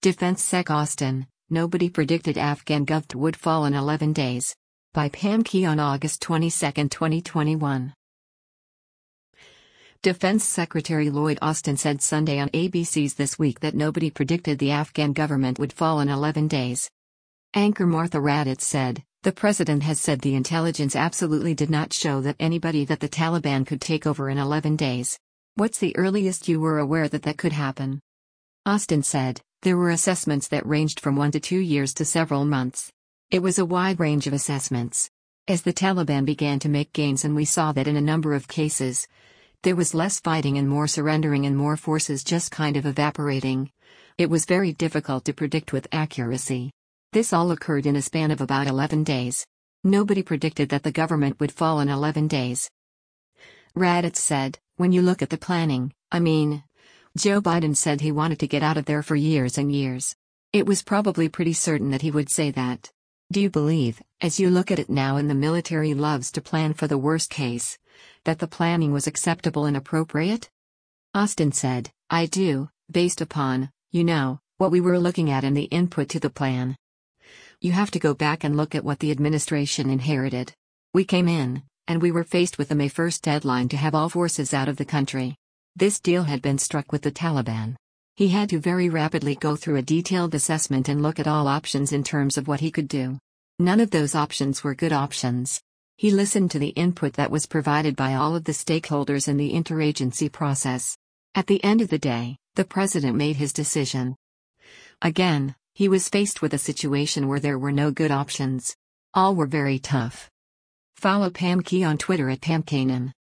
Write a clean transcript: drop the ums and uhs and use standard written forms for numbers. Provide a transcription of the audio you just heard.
Defense Sec Austin, nobody predicted Afghan govt would fall in 11 days. By Pam Key on August 22, 2021. Defense Secretary Lloyd Austin said Sunday on ABC's This Week that nobody predicted the Afghan government would fall in 11 days. Anchor Martha Raddatz said, "The president has said the intelligence absolutely did not show that the Taliban could take over in 11 days. What's the earliest you were aware that could happen?" Austin said, "There were assessments that ranged from 1 to 2 years to several months. It was a wide range of assessments. As the Taliban began to make gains and we saw that in a number of cases, there was less fighting and more surrendering and more forces just kind of evaporating. It was very difficult to predict with accuracy. This all occurred in a span of about 11 days. Nobody predicted that the government would fall in 11 days." Raddatz said, "When you look at the planning, Joe Biden said he wanted to get out of there for years and years. It was probably pretty certain that he would say that. Do you believe, as you look at it now and the military loves to plan for the worst case, that the planning was acceptable and appropriate?" Austin said, "I do, based upon, what we were looking at and the input to the plan. You have to go back and look at what the administration inherited. We came in, and we were faced with a May 1st deadline to have all forces out of the country. This deal had been struck with the Taliban. He had to very rapidly go through a detailed assessment and look at all options in terms of what he could do. None of those options were good options. He listened to the input that was provided by all of the stakeholders in the interagency process. At the end of the day, the president made his decision. Again, he was faced with a situation where there were no good options. All were very tough." Follow Pam Key on Twitter at PamKanan.